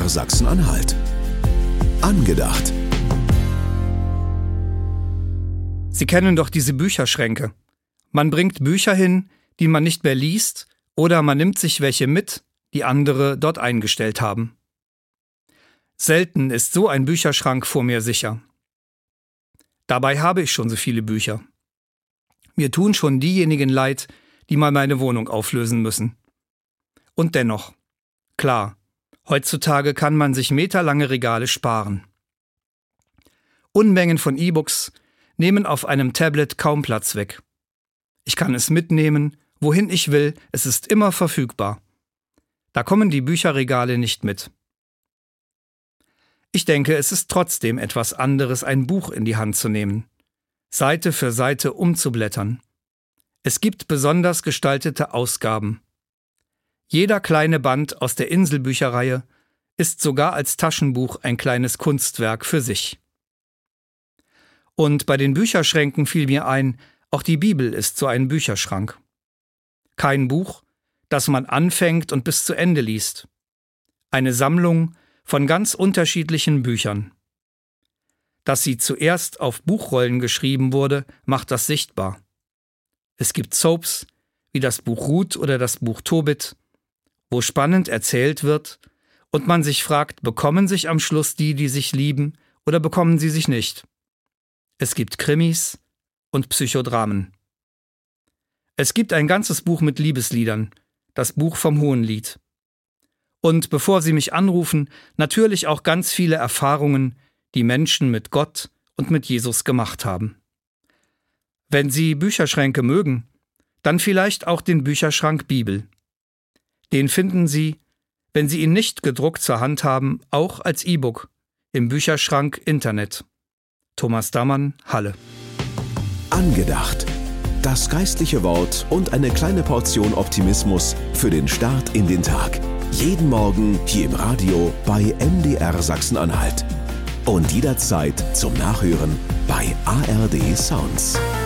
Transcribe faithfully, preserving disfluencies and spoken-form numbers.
R Sachsen-Anhalt. Angedacht. Sie kennen doch diese Bücherschränke. Man bringt Bücher hin, die man nicht mehr liest, oder man nimmt sich welche mit, die andere dort eingestellt haben. Selten ist so ein Bücherschrank vor mir sicher. Dabei habe ich schon so viele Bücher. Mir tun schon diejenigen leid, die mal meine Wohnung auflösen müssen. Und dennoch, klar, heutzutage kann man sich meterlange Regale sparen. Unmengen von E-Books nehmen auf einem Tablet kaum Platz weg. Ich kann es mitnehmen, wohin ich will, es ist immer verfügbar. Da kommen die Bücherregale nicht mit. Ich denke, es ist trotzdem etwas anderes, ein Buch in die Hand zu nehmen, Seite für Seite umzublättern. Es gibt besonders gestaltete Ausgaben. Jeder kleine Band aus der Inselbücherreihe ist sogar als Taschenbuch ein kleines Kunstwerk für sich. Und bei den Bücherschränken fiel mir ein, auch die Bibel ist so ein Bücherschrank. Kein Buch, das man anfängt und bis zu Ende liest. Eine Sammlung von ganz unterschiedlichen Büchern. Dass sie zuerst auf Buchrollen geschrieben wurde, macht das sichtbar. Es gibt Soaps, wie das Buch Ruth oder das Buch Tobit, wo spannend erzählt wird und man sich fragt, bekommen sich am Schluss die, die sich lieben, oder bekommen sie sich nicht? Es gibt Krimis und Psychodramen. Es gibt ein ganzes Buch mit Liebesliedern, das Buch vom Hohenlied. Und bevor Sie mich anrufen, natürlich auch ganz viele Erfahrungen, die Menschen mit Gott und mit Jesus gemacht haben. Wenn Sie Bücherschränke mögen, dann vielleicht auch den Bücherschrank Bibel. Den finden Sie, wenn Sie ihn nicht gedruckt zur Hand haben, auch als E-Book im Bücherschrank Internet. Thomas Dammann, Halle. Angedacht. Das geistliche Wort und eine kleine Portion Optimismus für den Start in den Tag. Jeden Morgen hier im Radio bei M D R Sachsen-Anhalt. Und jederzeit zum Nachhören bei A R D Sounds.